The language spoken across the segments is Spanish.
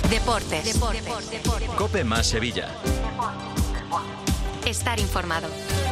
Deportes. COPE más Sevilla. Estar informado.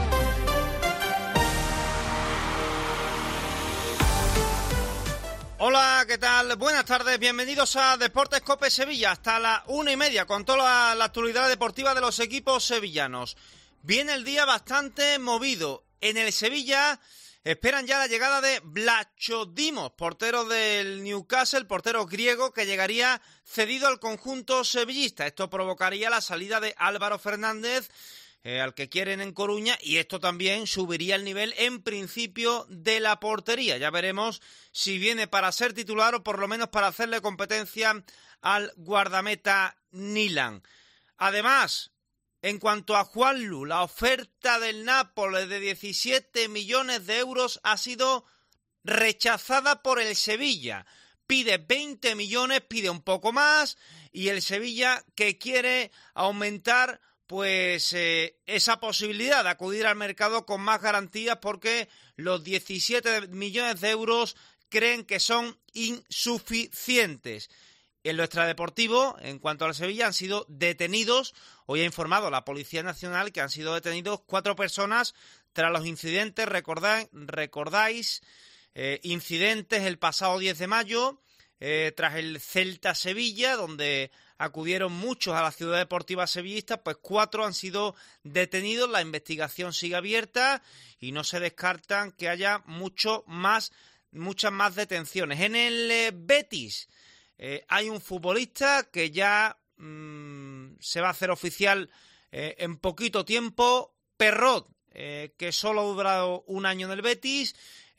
Hola, ¿qué tal? Buenas tardes, bienvenidos a Deportes COPE Sevilla, hasta la 1:30 con toda la actualidad deportiva de los equipos sevillanos. Viene el día bastante movido. En el Sevilla esperan ya la llegada de Vlachodimos, portero del Newcastle, portero griego que llegaría cedido al conjunto sevillista. Esto provocaría la salida de Álvaro Fernández, al que quieren en Coruña, y esto también subiría el nivel en principio de la portería. Ya veremos si viene para ser titular o por lo menos para hacerle competencia al guardameta Nilan. Además, en cuanto a Juanlu, la oferta del Nápoles de 17 millones de euros ha sido rechazada por el Sevilla. Pide 20 millones, pide un poco más, y el Sevilla, que quiere aumentar pues esa posibilidad de acudir al mercado con más garantías, porque los 17 millones de euros creen que son insuficientes. En lo extradeportivo, en cuanto al Sevilla, han sido detenidos, hoy ha informado la Policía Nacional que han sido detenidos 4 personas tras los incidentes, recordáis, incidentes el pasado 10 de mayo, tras el Celta-Sevilla, donde acudieron muchos a la ciudad deportiva sevillista, pues 4 han sido detenidos, la investigación sigue abierta y no se descartan que haya muchas más detenciones. En el Betis hay un futbolista que ya se va a hacer oficial en poquito tiempo, Perrot, que solo ha durado un año en el Betis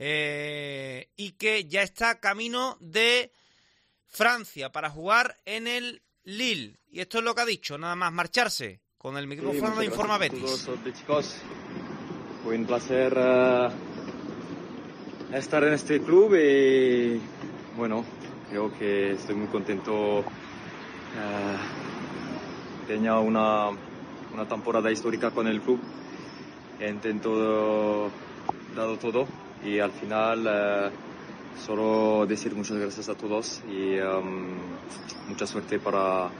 y que ya está camino de Francia para jugar en el Lille. Y esto es lo que ha dicho, nada más marcharse. Con el micrófono de Informa Betis. Fue un placer estar en este club y bueno, creo que estoy muy contento. Tenía una temporada histórica con el club. He intentado dado todo y al final solo decir muchas gracias a todos y mucha suerte para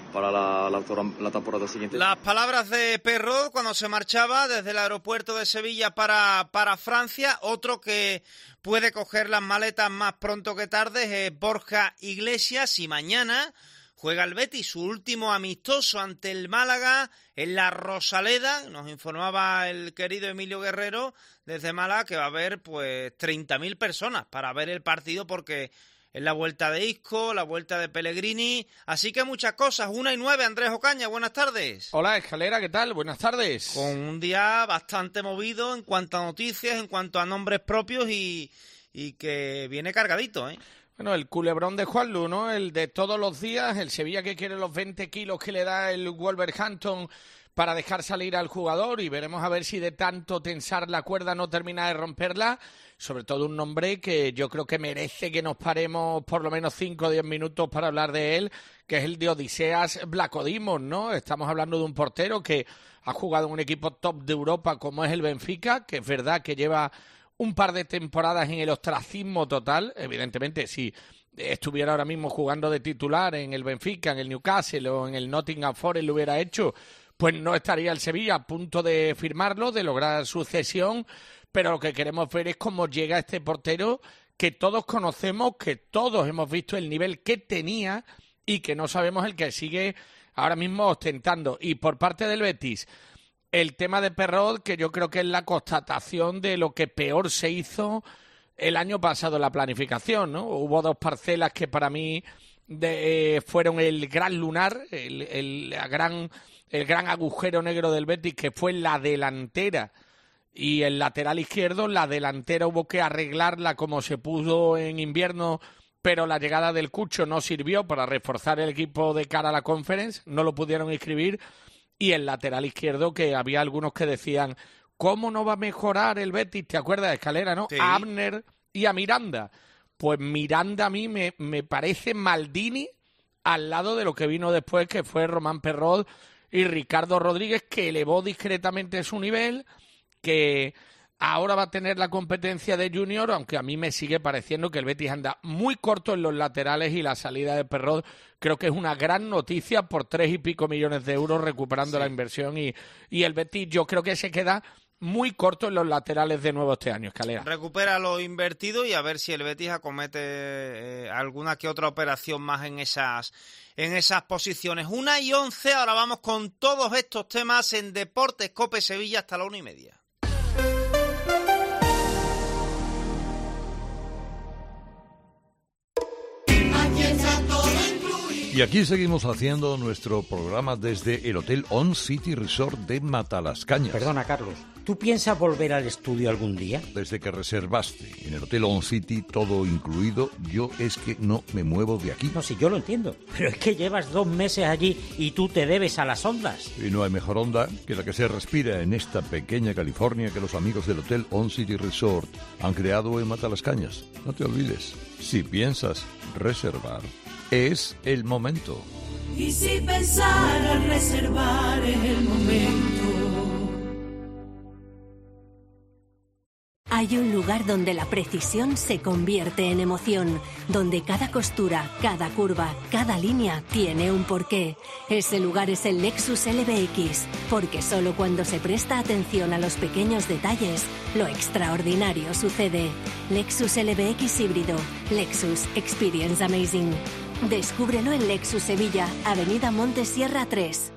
la temporada siguiente. Las palabras de Perrot cuando se marchaba desde el aeropuerto de Sevilla para Francia. Otro que puede coger las maletas más pronto que tarde es Borja Iglesias, y mañana juega el Betis su último amistoso ante el Málaga en la Rosaleda. Nos informaba el querido Emilio Guerrero desde Málaga que va a haber pues 30.000 personas para ver el partido, porque es la vuelta de Isco, la vuelta de Pellegrini, así que muchas cosas. 1:09, Andrés Ocaña, buenas tardes. Hola, Escalera, ¿qué tal? Buenas tardes. Con un día bastante movido en cuanto a noticias, en cuanto a nombres propios y que viene cargadito, ¿eh? Bueno, el culebrón de Juanlu, ¿no? El de todos los días, el Sevilla que quiere los 20 kilos que le da el Wolverhampton para dejar salir al jugador, y veremos a ver si de tanto tensar la cuerda no termina de romperla. Sobre todo un nombre que yo creo que merece que nos paremos por lo menos 5 o 10 minutos para hablar de él, que es el de Odiseas Vlachodimos, ¿no? Estamos hablando de un portero que ha jugado en un equipo top de Europa como es el Benfica, que es verdad que lleva un par de temporadas en el ostracismo total. Evidentemente, si estuviera ahora mismo jugando de titular en el Benfica, en el Newcastle o en el Nottingham Forest lo hubiera hecho, pues no estaría el Sevilla a punto de firmarlo, de lograr su cesión. Pero lo que queremos ver es cómo llega este portero que todos conocemos, que todos hemos visto el nivel que tenía y que no sabemos el que sigue ahora mismo ostentando. Y por parte del Betis, el tema de Perrot, que yo creo que es la constatación de lo que peor se hizo el año pasado en la planificación, ¿no? Hubo 2 parcelas que para mí fueron el gran lunar, el gran agujero negro del Betis, que fue la delantera y el lateral izquierdo. La delantera hubo que arreglarla como se pudo en invierno, pero la llegada del Cucho no sirvió para reforzar el equipo de cara a la Conference, no lo pudieron inscribir. Y el lateral izquierdo, que había algunos que decían, ¿cómo no va a mejorar el Betis? ¿Te acuerdas de Escalera, no? Sí. A Abner y a Miranda. Pues Miranda a mí me parece Maldini al lado de lo que vino después, que fue Román Perrot y Ricardo Rodríguez, que elevó discretamente su nivel, que Ahora va a tener la competencia de Junior, aunque a mí me sigue pareciendo que el Betis anda muy corto en los laterales y la salida de Perrot creo que es una gran noticia por 3 y pico millones de euros recuperando la inversión y el Betis yo creo que se queda muy corto en los laterales de nuevo este año, Escalera. Recupera lo invertido y a ver si el Betis acomete alguna que otra operación más en esas posiciones. 1:11, ahora vamos con todos estos temas en Deportes COPE Sevilla hasta la 1:30. Y aquí seguimos haciendo nuestro programa desde el Hotel On City Resort de Matalascañas. Perdona, Carlos, ¿tú piensas volver al estudio algún día? Desde que reservaste en el Hotel On City todo incluido, yo es que no me muevo de aquí. No, sí, yo lo entiendo, pero es que llevas 2 meses allí y tú te debes a las ondas. Y no hay mejor onda que la que se respira en esta pequeña California que los amigos del Hotel On City Resort han creado en Matalascañas. No te olvides, si piensas reservar, es el momento. Y si pensar al reservar es el momento. Hay un lugar donde la precisión se convierte en emoción, donde cada costura, cada curva, cada línea tiene un porqué. Ese lugar es el Lexus LBX, porque solo cuando se presta atención a los pequeños detalles, lo extraordinario sucede. Lexus LBX híbrido. Lexus Experience Amazing. Descúbrelo en Lexus Sevilla, Avenida Montesierra 3.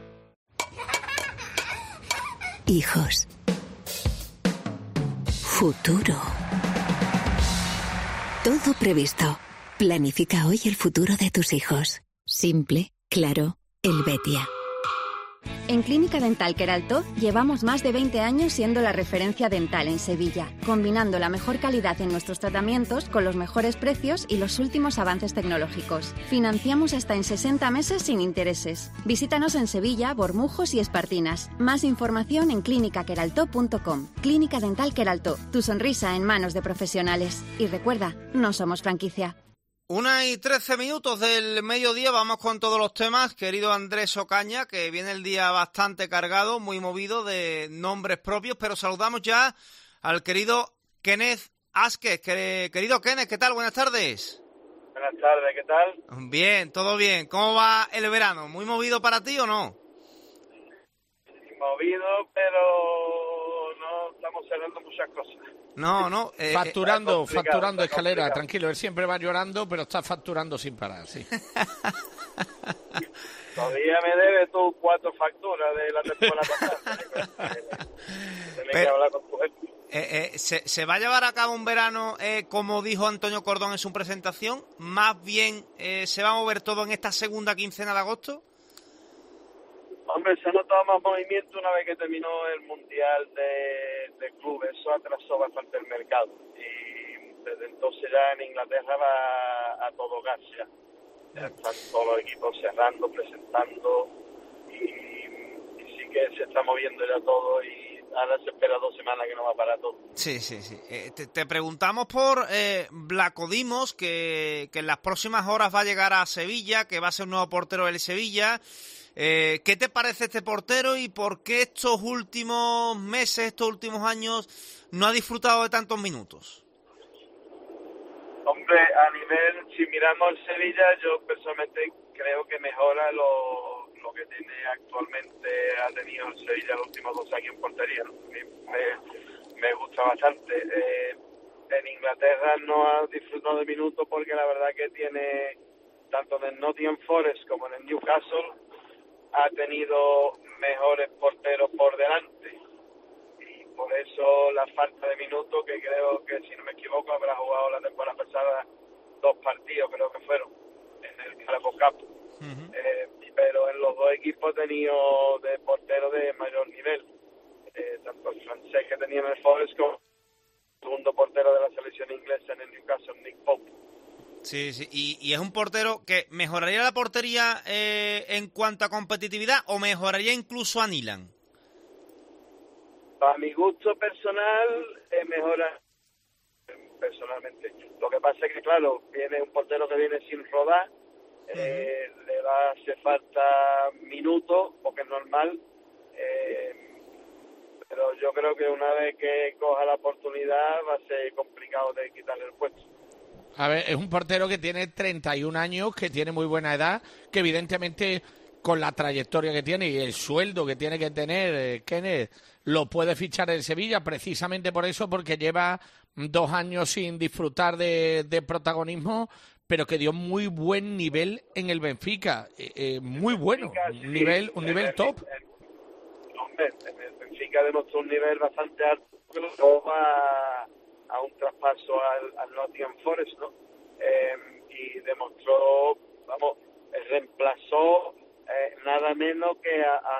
Hijos. Futuro. Todo previsto. Planifica hoy el futuro de tus hijos. Simple, claro, Helvetia. En Clínica Dental Queraltó llevamos más de 20 años siendo la referencia dental en Sevilla, combinando la mejor calidad en nuestros tratamientos con los mejores precios y los últimos avances tecnológicos. Financiamos hasta en 60 meses sin intereses. Visítanos en Sevilla, Bormujos y Espartinas. Más información en clinicaqueraltó.com. Clínica Dental Queraltó, tu sonrisa en manos de profesionales. Y recuerda, no somos franquicia. 1:13 del mediodía, vamos con todos los temas. Querido Andrés Ocaña, que viene el día bastante cargado, muy movido de nombres propios, pero saludamos ya al querido Kenneth Asquez. Querido Kenneth, ¿qué tal? Buenas tardes. Buenas tardes, ¿qué tal? Bien, todo bien. ¿Cómo va el verano? ¿Muy movido para ti o no? Movido, pero no estamos cerrando muchas cosas. No. Facturando, Escalera, tranquilo, él siempre va llorando, pero está facturando sin parar, sí. Todavía me debes tú 4 facturas de la temporada pasada. Tienes que hablar con tu jefe. ¿Se va a llevar a cabo un verano, como dijo Antonio Cordón en su presentación? ¿Más bien se va a mover todo en esta segunda quincena de agosto? Hombre, se ha notado más movimiento una vez que terminó el Mundial de Clubes. Eso atrasó bastante el mercado. Y desde entonces ya en Inglaterra va a todo gas ya. Ya están todos los equipos cerrando, presentando. Y sí que se está moviendo ya todo y ahora se espera 2 semanas que no va a parar todo. Sí. Te preguntamos por Vlaco Dimos, que en las próximas horas va a llegar a Sevilla, que va a ser un nuevo portero del Sevilla. ¿Qué te parece este portero y por qué estos últimos meses, estos últimos años, no ha disfrutado de tantos minutos? Hombre, a nivel, si miramos el Sevilla, yo personalmente creo que mejora lo que tiene actualmente, ha tenido el Sevilla los últimos 2 años en portería. Me gusta bastante. En Inglaterra no ha disfrutado de minutos porque la verdad que tiene, tanto en el Nottingham Forest como en el Newcastle, ha tenido mejores porteros por delante y por eso la falta de minutos, que creo que si no me equivoco habrá jugado la temporada pasada 2 partidos, creo que fueron en el Carabao Cup. Uh-huh. Pero en los 2 equipos he tenido de porteros de mayor nivel, tanto el francés que tenía en el Forest como el segundo portero de la selección inglesa en el Newcastle, Nick Pope. Sí, y es un portero que mejoraría la portería en cuanto a competitividad o mejoraría incluso a Nilan. A mi gusto personal, mejora personalmente. Lo que pasa es que, claro, viene un portero que viene sin rodar, le hace falta minutos, porque es normal, pero yo creo que una vez que coja la oportunidad va a ser complicado de quitarle el puesto. A ver, es un portero que tiene 31 años, que tiene muy buena edad, que evidentemente con la trayectoria que tiene y el sueldo que tiene que tener, Kenneth, lo puede fichar en Sevilla, precisamente por eso, porque lleva 2 años sin disfrutar de protagonismo, pero que dio muy buen nivel en el Benfica, muy bueno, un nivel top. Hombre, el Benfica demostró un nivel bastante alto, luego a un traspaso al Nottingham Forest, ¿no? Y demostró, reemplazó nada menos que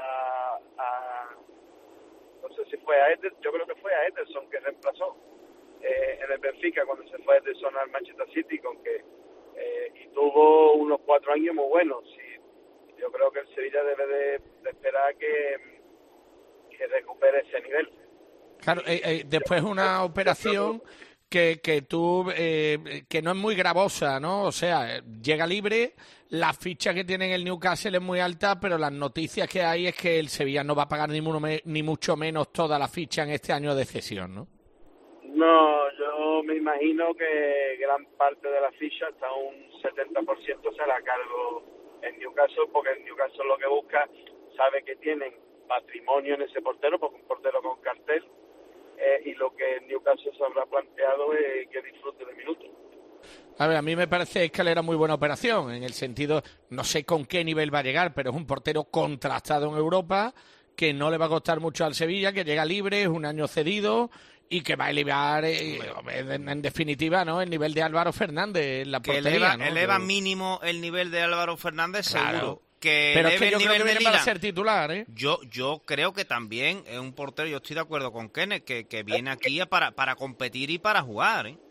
no sé si fue a Ederson, yo creo que fue a Ederson que reemplazó en el Benfica cuando se fue Ederson al Manchester City, y tuvo unos 4 años muy buenos. Y yo creo que el Sevilla debe de esperar que recupere ese nivel. Claro, después una operación que no es muy gravosa, ¿no? O sea, llega libre, la ficha que tiene en el Newcastle es muy alta, pero las noticias que hay es que el Sevilla no va a pagar ni mucho menos toda la ficha en este año de cesión, ¿no? No, yo me imagino que gran parte de la ficha, hasta un 70%, será a cargo en Newcastle, porque el Newcastle lo que busca, sabe que tienen patrimonio en ese portero, porque un portero con cartel, y lo que Newcastle se habrá planteado es que disfrute de minutos. A ver, a mí me parece que era muy buena operación, en el sentido, no sé con qué nivel va a llegar, pero es un portero contrastado en Europa, que no le va a costar mucho al Sevilla, que llega libre, es un año cedido y que va a elevar, en definitiva, ¿no?, el nivel de Álvaro Fernández en la portería, ¿no? Eleva mínimo el nivel de Álvaro Fernández, claro, seguro. Pero es que yo creo que viene para ser titular, ¿eh? Yo creo que también es un portero, yo estoy de acuerdo con Kenneth, que viene aquí para competir y para jugar, ¿eh?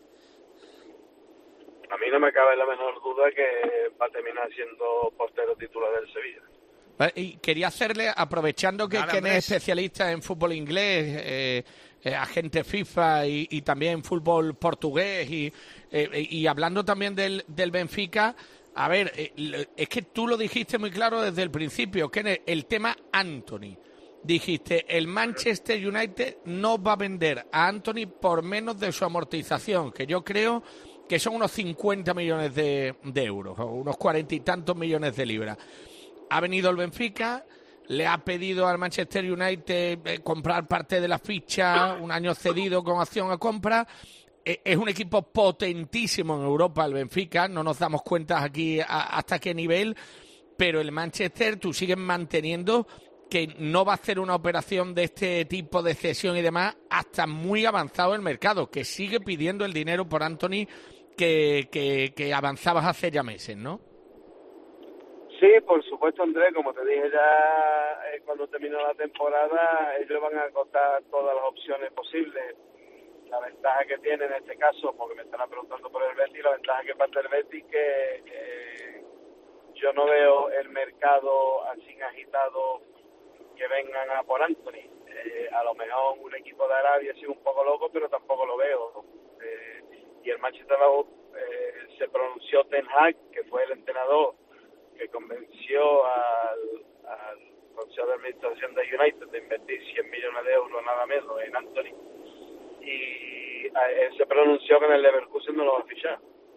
A mí no me cabe la menor duda que va a terminar siendo portero titular del Sevilla. Y quería hacerle, aprovechando que Kenneth es especialista en fútbol inglés, agente FIFA y también en fútbol portugués, y hablando también del Benfica. A ver, es que tú lo dijiste muy claro desde el principio, que el tema Antony. Dijiste, el Manchester United no va a vender a Antony por menos de su amortización, que yo creo que son unos 50 millones de euros, o unos 40 y tantos millones de libras. Ha venido el Benfica, le ha pedido al Manchester United comprar parte de la ficha, un año cedido con opción a compra. Es un equipo potentísimo en Europa, el Benfica, no nos damos cuenta aquí hasta qué nivel, pero el Manchester, tú sigues manteniendo que no va a hacer una operación de este tipo de cesión y demás hasta muy avanzado el mercado, que sigue pidiendo el dinero por Antony que avanzabas hace ya meses, ¿no? Sí, por supuesto, Andrés, como te dije ya cuando terminó la temporada, ellos van a agotar todas las opciones posibles. La ventaja que tiene en este caso, porque me están preguntando por el Betis, la ventaja que parte el Betis que yo no veo el mercado así agitado que vengan a por Antony. A lo mejor un equipo de Arabia sido un poco loco, pero tampoco lo veo. Y el Manchester se pronunció Ten Hag, que fue el entrenador que convenció al Consejo de Administración de United de invertir 100 millones de euros nada menos en Antony, y él se pronunció que en el Leverkusen no lo va a fichar,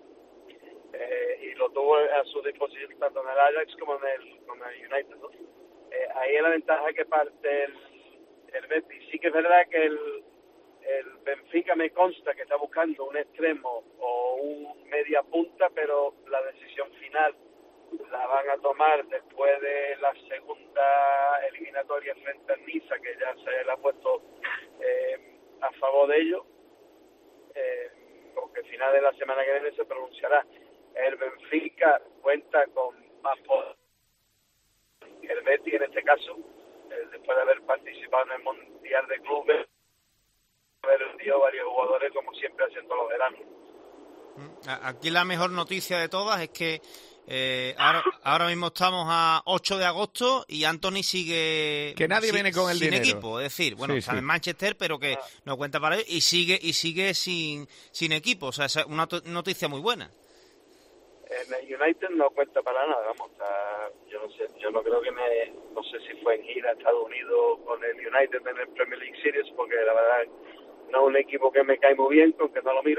y lo tuvo a su disposición tanto en el Ajax como en el United, ¿no? Ahí es la ventaja que parte el Betis. Sí que es verdad que el Benfica me consta que está buscando un extremo o un media punta, pero la decisión final la van a tomar después de la segunda eliminatoria frente al Niza, que ya se le ha puesto a favor de ellos, porque al final de la semana que viene se pronunciará. El Benfica cuenta con más poder. El Betis, en este caso, después de haber participado en el Mundial de Clubes, haber vendido varios jugadores como siempre hacen todos los veranos. Aquí la mejor noticia de todas es que ahora mismo estamos a 8 de agosto y Antony sigue que nadie viene con el sin dinero. Equipo, es decir, bueno, sí, está sí. en Manchester, pero que no cuenta para él y sigue sin equipo, o sea, es una noticia muy buena. En el United no cuenta para nada, vamos, yo no creo que no sé si fue en gira a Estados Unidos con el United en el Premier League Series, porque la verdad no es un equipo que me cae muy bien, aunque no lo miro,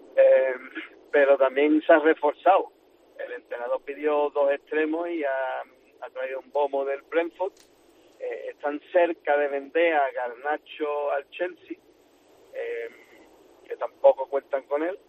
pero también se ha reforzado. El entrenador pidió 2 extremos y ha traído un Bomo del Brentford. Están cerca de vender a Garnacho al Chelsea, que tampoco cuentan con él,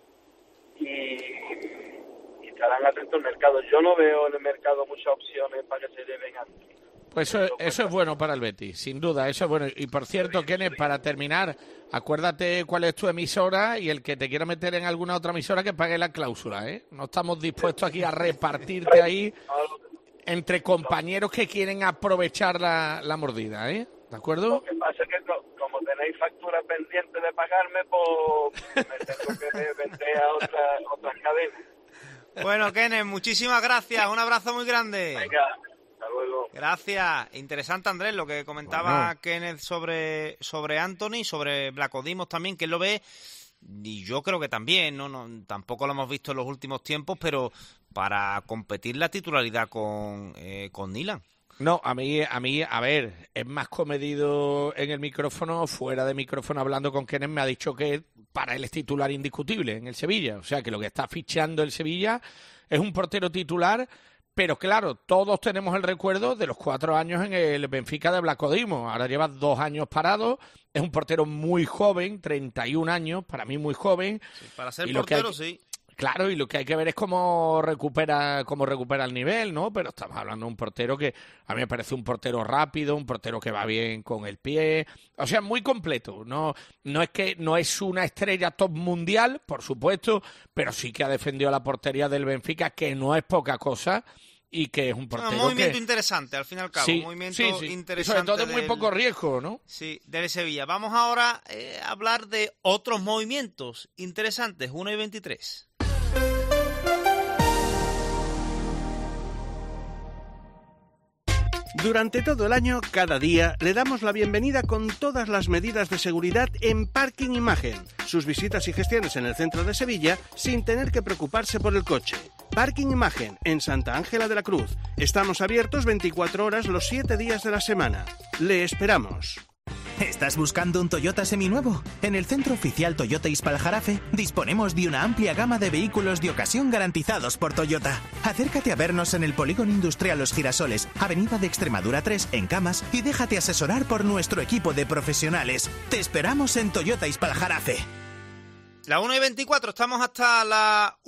y estarán atentos al mercado. Yo no veo en el mercado muchas opciones para que se lleven antes. Pues eso es bueno para el Betis, sin duda, eso es bueno. Y por cierto, Kenneth, para terminar, acuérdate cuál es tu emisora y el que te quiera meter en alguna otra emisora que pague la cláusula, ¿eh? No estamos dispuestos aquí a repartirte ahí entre compañeros que quieren aprovechar la mordida, ¿eh? ¿De acuerdo? Lo que pasa es que como tenéis facturas pendientes de pagarme, pues me tengo que vender a otras cadenas. Bueno, Kenneth, muchísimas gracias. Un abrazo muy grande. Venga, hasta luego. Gracias. Interesante, Andrés, lo que comentaba Kenneth sobre Anthony, sobre Blanco Dimos también, que él lo ve, y yo creo que también, no tampoco lo hemos visto en los últimos tiempos, pero para competir la titularidad con Nyland. No, a mí, a ver, es más comedido en el micrófono, fuera de micrófono hablando con Kenneth, me ha dicho que para él es titular indiscutible en el Sevilla. O sea, que lo que está fichando el Sevilla es un portero titular, pero claro, todos tenemos el recuerdo de los 4 años en el Benfica de Blanco Dimos. Ahora lleva 2 años parado, es un portero muy joven, 31 años, para mí muy joven. Sí, para ser portero, sí. Claro, y lo que hay que ver es cómo recupera el nivel, ¿no? Pero estamos hablando de un portero que a mí me parece un portero rápido, un portero que va bien con el pie, o sea, muy completo. No es una estrella top mundial, por supuesto, pero sí que ha defendido la portería del Benfica, que no es poca cosa, y que es un portero un movimiento interesante, al fin y al cabo. Sí, un movimiento interesante. Y sobre todo de muy poco riesgo, ¿no? Sí, del Sevilla. Vamos ahora a hablar de otros movimientos interesantes, 1:23. Durante todo el año, cada día, le damos la bienvenida con todas las medidas de seguridad en Parking Imagen. Sus visitas y gestiones en el centro de Sevilla sin tener que preocuparse por el coche. Parking Imagen, en Santa Ángela de la Cruz. Estamos abiertos 24 horas los 7 días de la semana. Le esperamos. ¿Estás buscando un Toyota seminuevo? En el Centro Oficial Toyota Ispaljarafe disponemos de una amplia gama de vehículos de ocasión garantizados por Toyota. Acércate a vernos en el Polígono Industrial Los Girasoles, Avenida de Extremadura 3, en Camas, y déjate asesorar por nuestro equipo de profesionales. Te esperamos en Toyota Ispaljarafe. La 1:24, estamos hasta la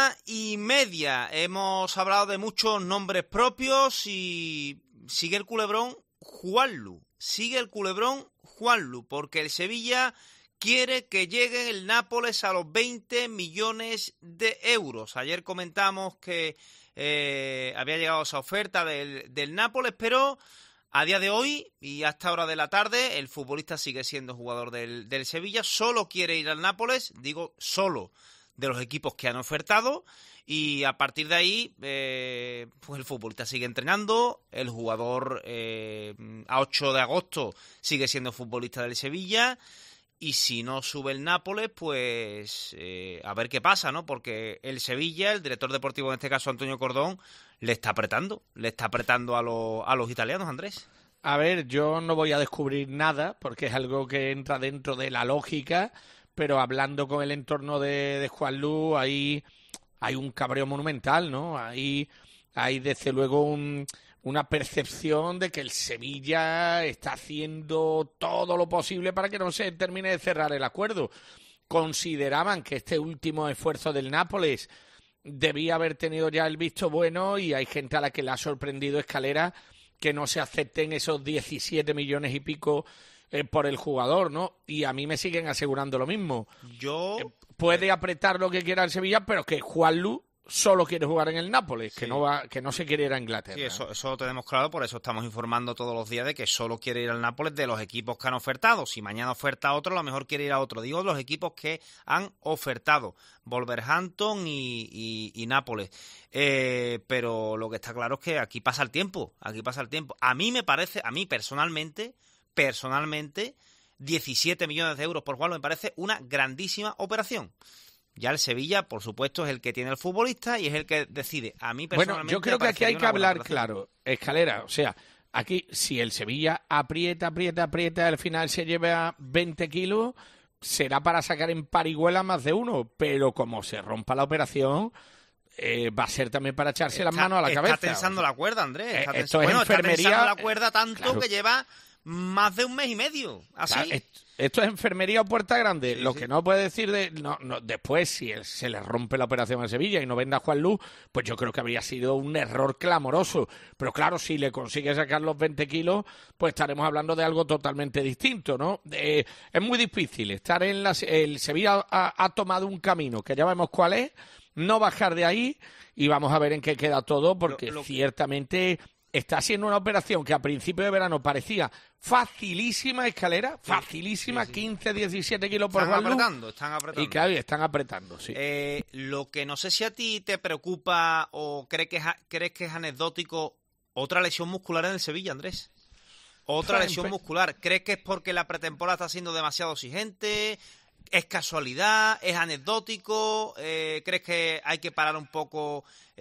1:30. Hemos hablado de muchos nombres propios y sigue el culebrón Juanlu. Sigue el culebrón Juanlu, porque el Sevilla quiere que llegue el Nápoles a los 20 millones de euros. Ayer comentamos que había llegado esa oferta del Nápoles, pero a día de hoy y a esta hora de la tarde el futbolista sigue siendo jugador del Sevilla. Solo quiere ir al Nápoles, digo solo, de los equipos que han ofertado. Y a partir de ahí, pues el futbolista sigue entrenando, el jugador a 8 de agosto sigue siendo futbolista del Sevilla, y si no sube el Nápoles, pues a ver qué pasa, ¿no? Porque el Sevilla, el director deportivo, en este caso Antonio Cordón, le está apretando a los italianos, Andrés. A ver, yo no voy a descubrir nada, porque es algo que entra dentro de la lógica, pero hablando con el entorno de Juanlu, ahí hay un cabreo monumental, ¿no? Hay desde luego una percepción de que el Sevilla está haciendo todo lo posible para que no se termine de cerrar el acuerdo. Consideraban que este último esfuerzo del Nápoles debía haber tenido ya el visto bueno, y hay gente a la que le ha sorprendido Escalera que no se acepten esos 17 millones y pico por el jugador, ¿no? Y a mí me siguen asegurando lo mismo. Puede apretar lo que quiera el Sevilla, pero que Juanlu solo quiere jugar en el Nápoles, sí. que no se quiere ir a Inglaterra. Sí, eso lo tenemos claro, por eso estamos informando todos los días de que solo quiere ir al Nápoles de los equipos que han ofertado. Si mañana oferta a otro, a lo mejor quiere ir a otro. Digo, los equipos que han ofertado, Wolverhampton y Nápoles. Pero lo que está claro es que aquí pasa el tiempo. A mí me parece, personalmente, 17 millones de euros por Juanlu me parece una grandísima operación. Ya el Sevilla, por supuesto, es el que tiene el futbolista y es el que decide. A mí personalmente... Bueno, yo creo que aquí hay que hablar claro. Escalera, o sea, aquí si el Sevilla aprieta, al final se lleva 20 kilos, será para sacar en parihuela más de uno, pero como se rompa la operación... va a ser también para echarse las manos a la cabeza. Está tensando la cuerda, Andrés. Esto es enfermería. Está tensando la cuerda tanto que lleva más de un mes y medio. Así. Claro, esto es enfermería o puerta grande. Sí, Lo que no puede decir después, si se le rompe la operación a Sevilla y no venda a Juan Luz, pues yo creo que habría sido un error clamoroso. Pero claro, si le consigue sacar los 20 kilos, pues estaremos hablando de algo totalmente distinto, ¿no? Es muy difícil estar en el Sevilla ha tomado un camino que ya vemos cuál es. No bajar de ahí y vamos a ver en qué queda todo, porque ciertamente está siendo una operación que a principio de verano parecía facilísima, Escalera, facilísima, 15, 17 kilos por Juan Luz. Están apretando. Y claro, están apretando, sí. Lo que no sé si a ti te preocupa o crees que es anecdótico, otra lesión muscular en el Sevilla, Andrés. Otra lesión muscular. ¿Crees que es porque la pretemporada está siendo demasiado exigente? ¿Es casualidad? ¿Es anecdótico? ¿Crees que hay que parar un poco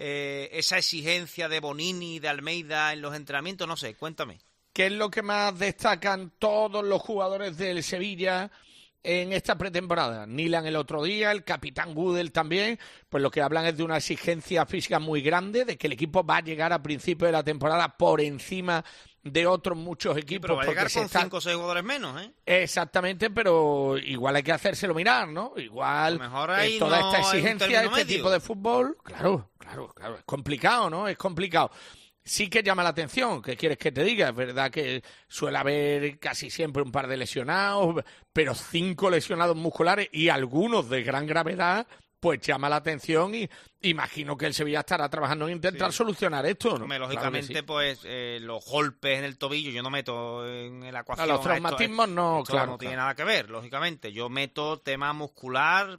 esa exigencia de Bonini y de Almeida en los entrenamientos? No sé, cuéntame. ¿Qué es lo que más destacan todos los jugadores del Sevilla en esta pretemporada? Nilan el otro día, el capitán Gudel también, pues lo que hablan es de una exigencia física muy grande, de que el equipo va a llegar a principio de la temporada por encima de otros muchos equipos. Pero va a llegar con 5 o 6 jugadores menos, ¿eh? Exactamente, pero igual hay que hacérselo mirar, ¿no? Igual toda esta exigencia, este tipo de fútbol, claro, es complicado, ¿no? Es complicado. Sí que llama la atención, ¿qué quieres que te diga? Es verdad que suele haber casi siempre un par de lesionados, pero 5 lesionados musculares y algunos de gran gravedad, pues llama la atención y imagino que el Sevilla estará trabajando en intentar solucionar esto, ¿no? Lógicamente, claro, pues los golpes en el tobillo yo no meto en la ecuación. Los traumatismos no tiene nada que ver, lógicamente. Yo meto tema muscular,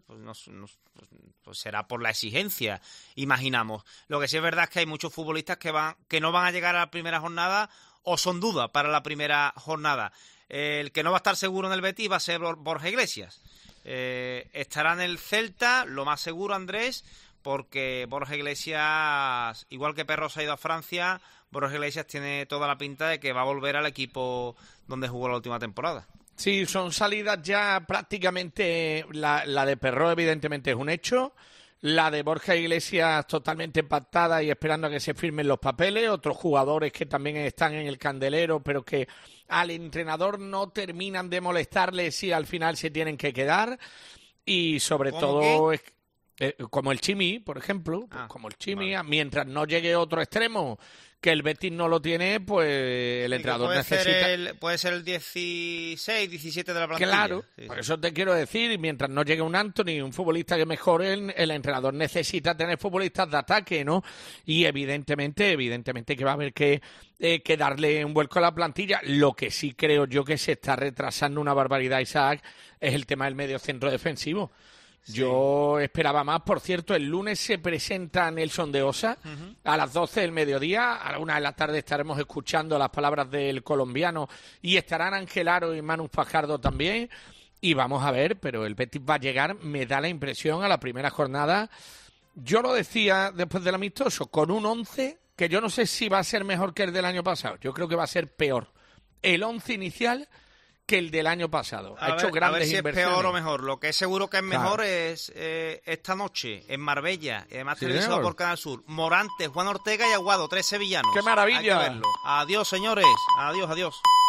pues será por la exigencia, imaginamos. Lo que sí es verdad es que hay muchos futbolistas que no van a llegar a la primera jornada o son dudas para la primera jornada. El que no va a estar seguro en el Betis va a ser Borja Iglesias. Estará en el Celta, lo más seguro, Andrés, porque Borja Iglesias, igual que Perro se ha ido a Francia, Borja Iglesias tiene toda la pinta de que va a volver al equipo donde jugó la última temporada. Sí, son salidas ya prácticamente, la de Perro evidentemente es un hecho, la de Borja Iglesias totalmente pactada y esperando a que se firmen los papeles, otros jugadores que también están en el candelero pero que al entrenador no terminan de molestarle si al final se tienen que quedar y sobre todo como el Chimi, por ejemplo, como el Chimi, vale. Mientras no llegue otro extremo que el Betis no lo tiene, pues el entrenador necesita... Puede ser el 16, 17 de la plantilla. Claro, sí. Por eso te quiero decir, mientras no llegue un Anthony, un futbolista que mejore, el entrenador necesita tener futbolistas de ataque, ¿no? Y evidentemente que va a haber que darle un vuelco a la plantilla. Lo que sí creo yo que se está retrasando una barbaridad, Isaac, es el tema del medio centro defensivo. Sí. Yo esperaba más. Por cierto, el lunes se presenta Nelson de Osa a las 12 del mediodía. A la 1 de la tarde estaremos escuchando las palabras del colombiano y estarán Ángel Aro y Manu Fajardo también. Y vamos a ver, pero el Betis va a llegar, me da la impresión, a la primera jornada. Yo lo decía después del amistoso, con un 11 que yo no sé si va a ser mejor que el del año pasado. Yo creo que va a ser peor. El 11 inicial que el del año pasado. Ha hecho grandes inversiones. A ver si es peor o mejor. Lo que es seguro que es mejor es esta noche en Marbella, además televisado por Canal Sur. Morantes, Juan Ortega y Aguado, 3 sevillanos. ¡Qué maravilla! Hay que verlo. Adiós, señores. Adiós.